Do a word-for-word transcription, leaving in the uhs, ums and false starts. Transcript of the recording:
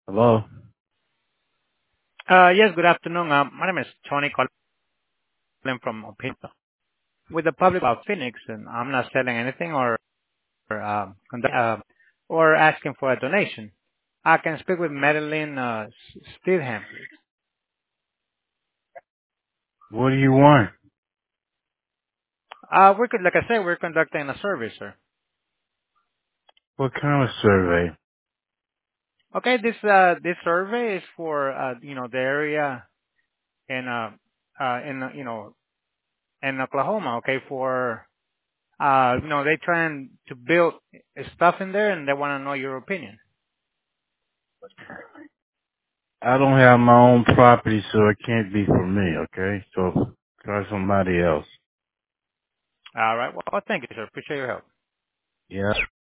Hello? Uh Yes, good afternoon. Uh, My name is Tony calling from Pinto with the public of Phoenix, and I'm not selling anything or or um, conduct- uh, or asking for a donation. I can speak with Madeline uh, S- Steedham, please. What do you want? Uh, we could, like I said, we're conducting a survey, sir. What kind of survey? Okay, this uh this survey is for uh you know the area in uh uh in uh, you know in Oklahoma. Okay, for uh you know they trying to build stuff in there and they want to know your opinion. I don't have my own property, so it can't be for me, okay? So try somebody else. All right. Well, thank you, sir. Appreciate your help. Yeah.